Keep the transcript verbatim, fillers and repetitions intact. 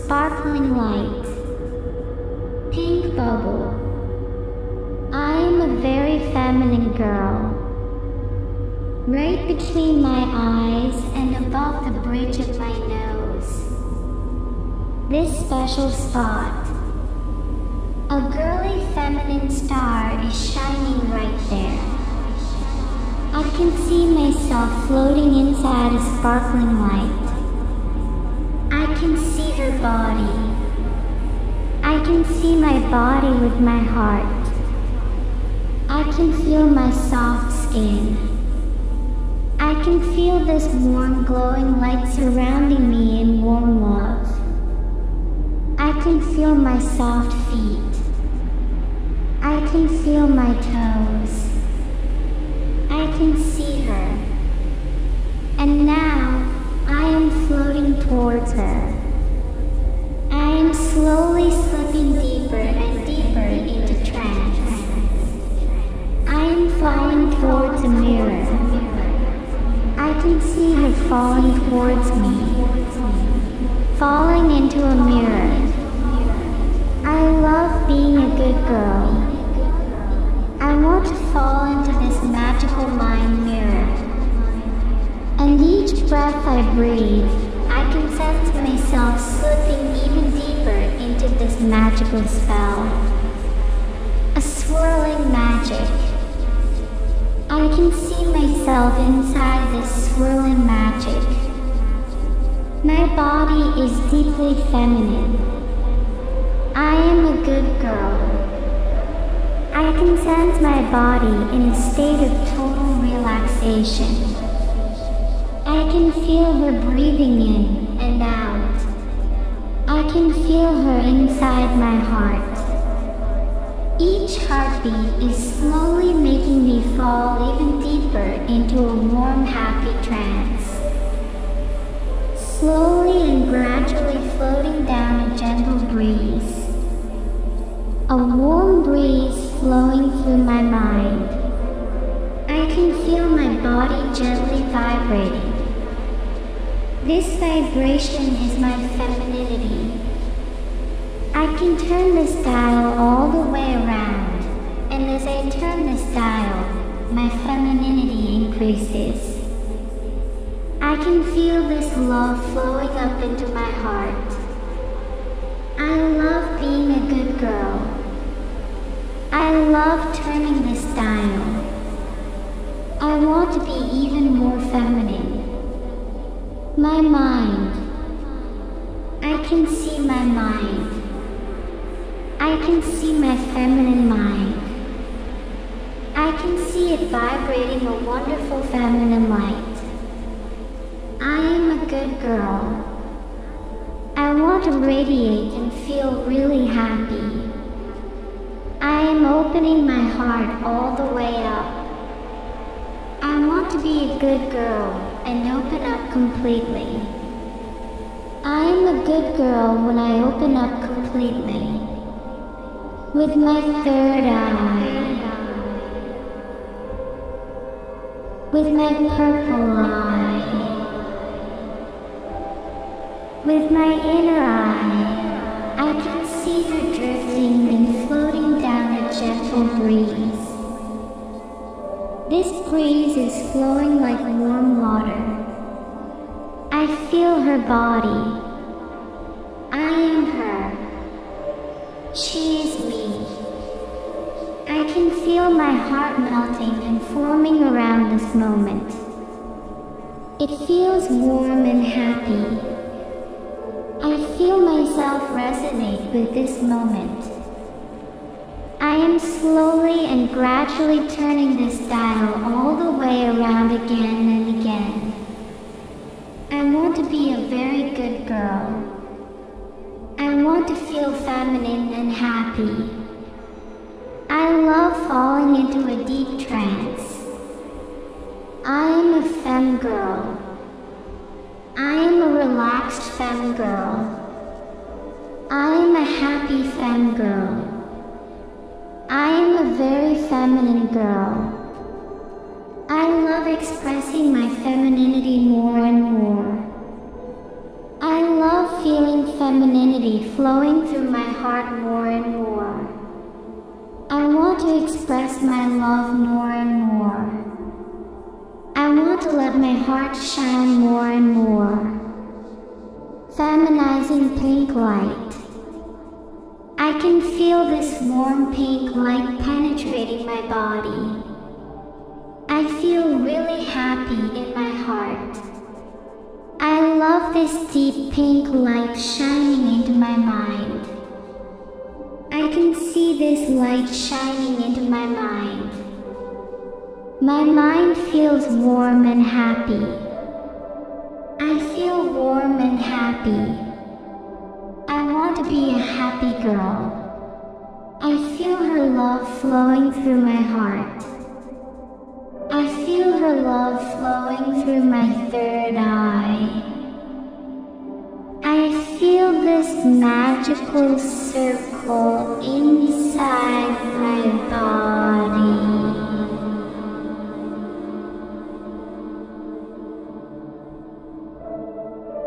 sparkling light. Pink bubble. I am a very feminine girl. Right between my eyes and above the bridge of my nose. This special spot. A girly feminine star is shining right there. I can see myself floating inside a sparkling light. I can see her body. I can see my body with my heart. I can feel my soft skin. I can feel this warm glowing light surrounding me in warm love. I can feel my soft feet. I can feel my toes. I can see her. And now, I am floating towards her. I am slowly slipping deeper and deeper into trance. I am falling towards a mirror. I can see her falling towards me. Falling into a mirror. I love being a good girl. I want to fall into this magical mind mirror. And each breath I breathe, I can sense myself slipping even deeper into this magical spell. A swirling magic. I can see myself inside this swirling magic. My body is deeply feminine. I am a good girl. I can sense my body in a state of total relaxation. I can feel her breathing in and out. I can feel her inside my heart. Each heartbeat is slowly making me fall even deeper into a warm, happy trance. Slowly and gradually floating down a gentle breeze. A warm breeze flowing through my mind. I can feel my body gently vibrating. This vibration is my femininity. I can turn this dial all the way around, and as I turn this dial, my femininity increases. I can feel this love flowing up into my heart. I love being a good girl. I love turning this dial. I want to be even more feminine. My mind. I can see my mind. I can see my feminine mind. I can see it vibrating a wonderful feminine light. I am a good girl. I want to radiate and feel really happy. I am opening my heart all the way up. I want to be a good girl and open up completely. I am a good girl when I open up completely. With my third eye. With my purple eye. With my inner eye, I can see her drifting and floating down a gentle breeze. This breeze is flowing like warm water. I feel her body. I am her. She is me. I can feel my heart melting and forming around this moment. It feels warm and happy. I feel myself resonate with this moment. I am slowly and gradually turning this dial all the way around again and again. I want to be a very good girl. I want to feel feminine and happy. I love falling into a deep trance. I am a femme girl. I am a relaxed femme girl. I am a happy femme girl. I am a very feminine girl. I love expressing my femininity more and more. I love feeling femininity flowing through my heart more and more. I want to express my love more and more. I want to let my heart shine more and more. Feminizing pink light. I can feel this warm pink light penetrating my body. I feel really happy in my heart. I love this deep pink light shining into my mind. I can see this light shining into my mind. My mind feels warm and happy. I feel warm and happy. I want to be a happy girl. I feel her love flowing through my heart. I feel her love flowing through my third eye. I feel this magical circle inside my body.